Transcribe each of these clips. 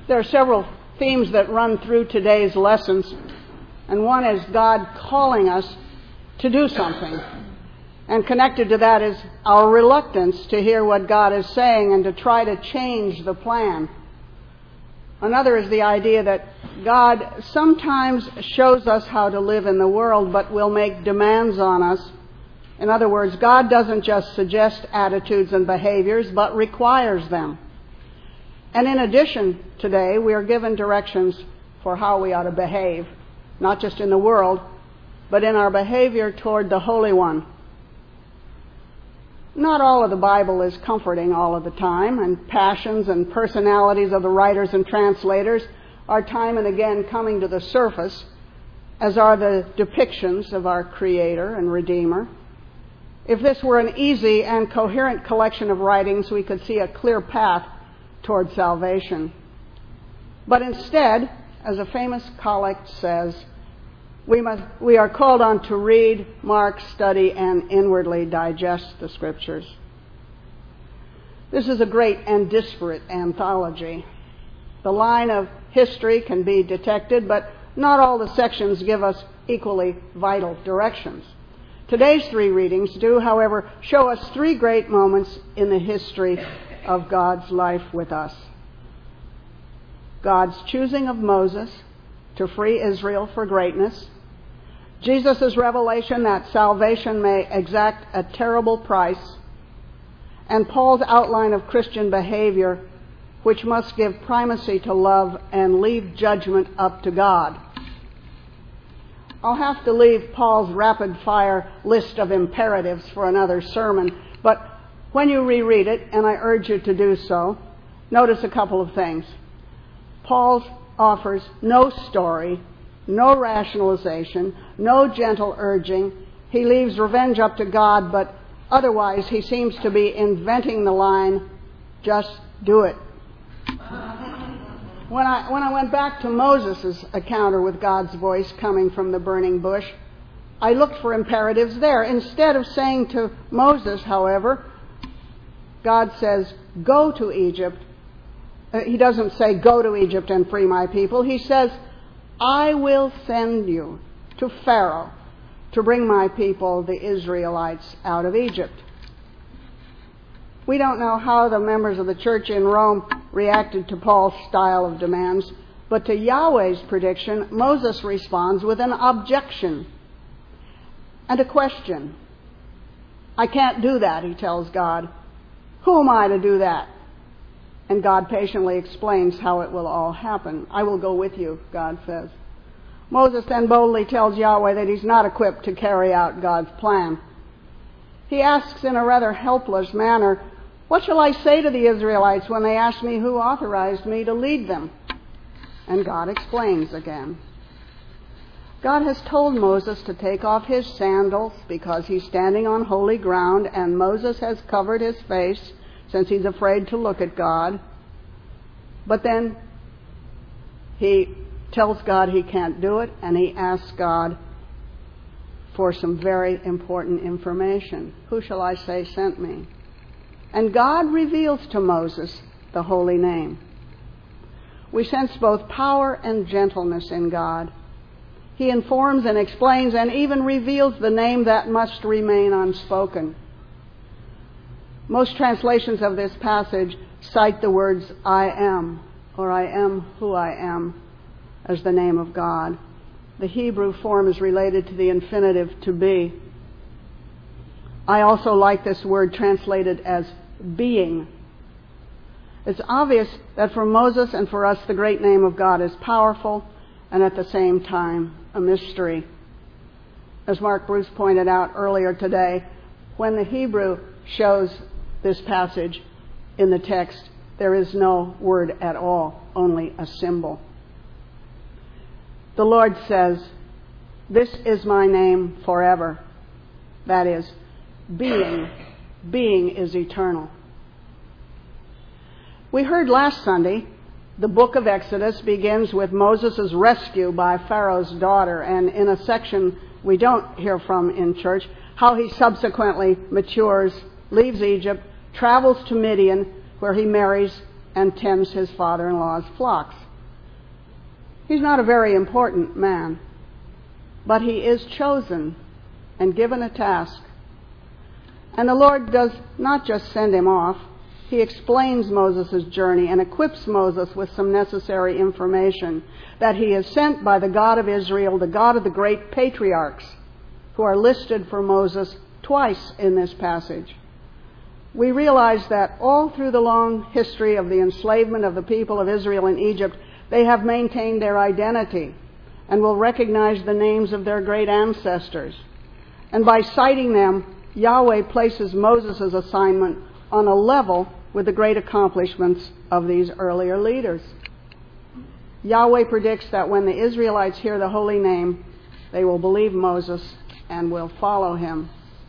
There are several themes that run through today's lessons, and one is God calling us to do something. And connected to that is our reluctance to hear what God is saying and to try to change the plan. Another is the idea that God sometimes shows us how to live in the world, but will make demands on us. In other words, God doesn't just suggest attitudes and behaviors, but requires them. And in addition, today, we are given directions for how we ought to behave, not just in the world, but in our behavior toward the Holy One. Not all of the Bible is comforting all of the time, and passions and personalities of the writers and translators are time and again coming to the surface, as are the depictions of our Creator and Redeemer. If this were an easy and coherent collection of writings, we could see a clear path toward salvation. But instead, as a famous collect says, we are called on to read, mark, study, and inwardly digest the Scriptures. This is a great and disparate anthology. The line of history can be detected, but not all the sections give us equally vital directions. Today's three readings do, however, show us three great moments in the history of God's life with us. God's choosing of Moses to free Israel for greatness, Jesus' revelation that salvation may exact a terrible price, and Paul's outline of Christian behavior, which must give primacy to love and leave judgment up to God. I'll have to leave Paul's rapid-fire list of imperatives for another sermon, but when you reread it, and I urge you to do so, notice a couple of things. Paul offers no story, no rationalization, no gentle urging. He leaves revenge up to God, but otherwise he seems to be inventing the line, just do it. When I went back to Moses' encounter with God's voice coming from the burning bush, I looked for imperatives there. Instead of saying to Moses, however, God says, go to Egypt. He doesn't say, go to Egypt and free my people. He says, I will send you to Pharaoh to bring my people, the Israelites, out of Egypt. We don't know how the members of the church in Rome reacted to Paul's style of demands, but to Yahweh's prediction, Moses responds with an objection and a question. I can't do that, he tells God. Who am I to do that? And God patiently explains how it will all happen. I will go with you, God says. Moses then boldly tells Yahweh that he's not equipped to carry out God's plan. He asks in a rather helpless manner, what shall I say to the Israelites when they ask me who authorized me to lead them? And God explains again. God has told Moses to take off his sandals because he's standing on holy ground, and Moses has covered his face since he's afraid to look at God. But then he tells God he can't do it, and he asks God for some very important information. Who shall I say sent me? And God reveals to Moses the holy name. We sense both power and gentleness in God. He informs and explains and even reveals the name that must remain unspoken. Most translations of this passage cite the words I am, or I am who I am, as the name of God. The Hebrew form is related to the infinitive to be. I also like this word translated as being. It's obvious that for Moses and for us, the great name of God is powerful and at the same time a mystery. As Mark Bruce pointed out earlier today, when the Hebrew shows this passage in the text, there is no word at all, only a symbol. The Lord says, this is my name forever. That is, being. Being is eternal. We heard last Sunday the book of Exodus begins with Moses' rescue by Pharaoh's daughter, and in a section we don't hear from in church, how he subsequently matures, leaves Egypt, travels to Midian, where he marries and tends his father-in-law's flocks. He's not a very important man, but he is chosen and given a task. And the Lord does not just send him off. He explains Moses' journey and equips Moses with some necessary information that he is sent by the God of Israel, the God of the great patriarchs, who are listed for Moses twice in this passage. We realize that all through the long history of the enslavement of the people of Israel in Egypt, they have maintained their identity and will recognize the names of their great ancestors. And by citing them, Yahweh places Moses' assignment on a level with the great accomplishments of these earlier leaders. Yahweh predicts that when the Israelites hear the holy name, they will believe Moses and will follow him.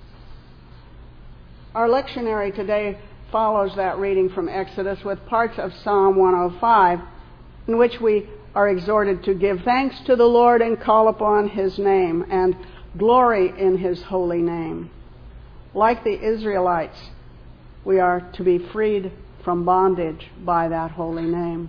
Our lectionary today follows that reading from Exodus with parts of Psalm 105, in which we are exhorted to give thanks to the Lord and call upon his name and glory in his holy name. Like the Israelites, we are to be freed from bondage by that holy name.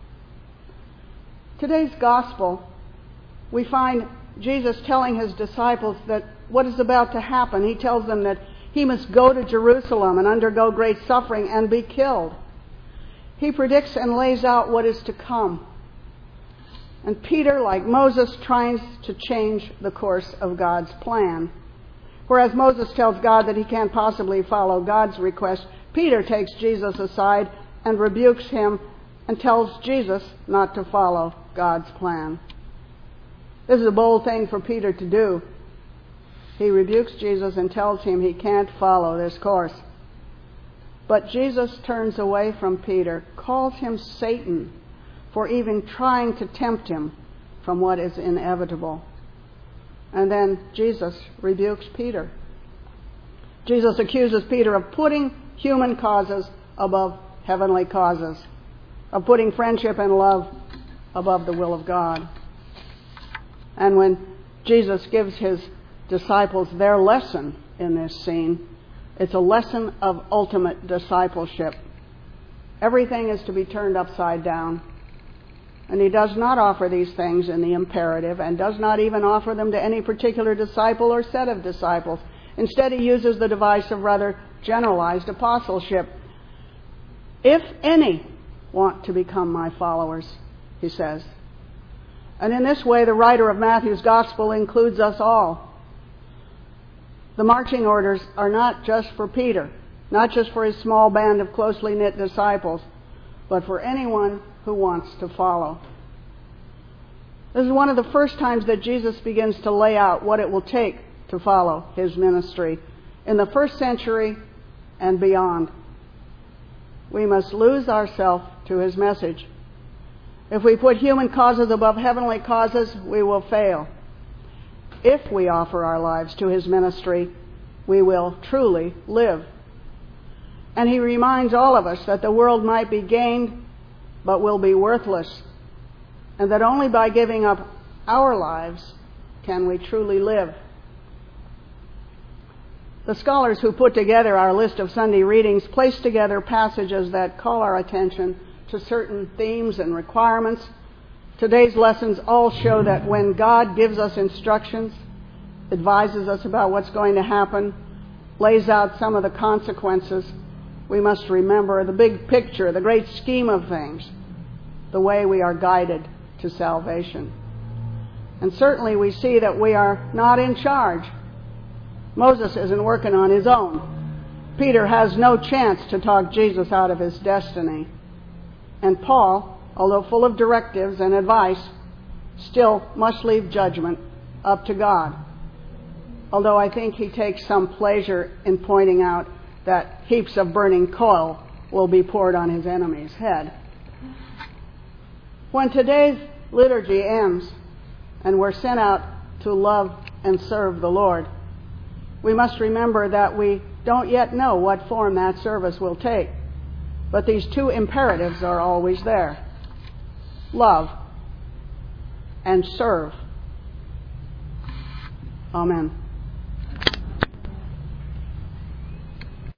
Today's gospel, we find Jesus telling his disciples that what is about to happen. He tells them that he must go to Jerusalem and undergo great suffering and be killed. He predicts and lays out what is to come. And Peter, like Moses, tries to change the course of God's plan. Whereas Moses tells God that he can't possibly follow God's request, Peter takes Jesus aside and rebukes him and tells Jesus not to follow God's plan. This is a bold thing for Peter to do. He rebukes Jesus and tells him he can't follow this course. But Jesus turns away from Peter, calls him Satan for even trying to tempt him from what is inevitable. And then Jesus rebukes Peter. Jesus accuses Peter of putting human causes above heavenly causes, of putting friendship and love above the will of God. And when Jesus gives his disciples their lesson in this scene, it's a lesson of ultimate discipleship. Everything is to be turned upside down. And he does not offer these things in the imperative and does not even offer them to any particular disciple or set of disciples. Instead, he uses the device of rather generalized apostleship. If any want to become my followers, he says. And in this way, the writer of Matthew's gospel includes us all. The marching orders are not just for Peter, not just for his small band of closely knit disciples, but for anyone who wants to follow. This is one of the first times that Jesus begins to lay out what it will take to follow his ministry in the first century and beyond. We must lose ourselves to his message. If we put human causes above heavenly causes, we will fail. If we offer our lives to his ministry, we will truly live. And he reminds all of us that the world might be gained, but will be worthless, and that only by giving up our lives can we truly live. The scholars who put together our list of Sunday readings place together passages that call our attention to certain themes and requirements. Today's lessons all show that when God gives us instructions, advises us about what's going to happen, lays out some of the consequences, we must remember the big picture, the great scheme of things, the way we are guided to salvation. And certainly we see that we are not in charge. Moses isn't working on his own. Peter has no chance to talk Jesus out of his destiny. And Paul, although full of directives and advice, still must leave judgment up to God. Although I think he takes some pleasure in pointing out that heaps of burning coal will be poured on his enemy's head. When today's liturgy ends and we're sent out to love and serve the Lord, we must remember that we don't yet know what form that service will take. But these two imperatives are always there. Love and serve. Amen.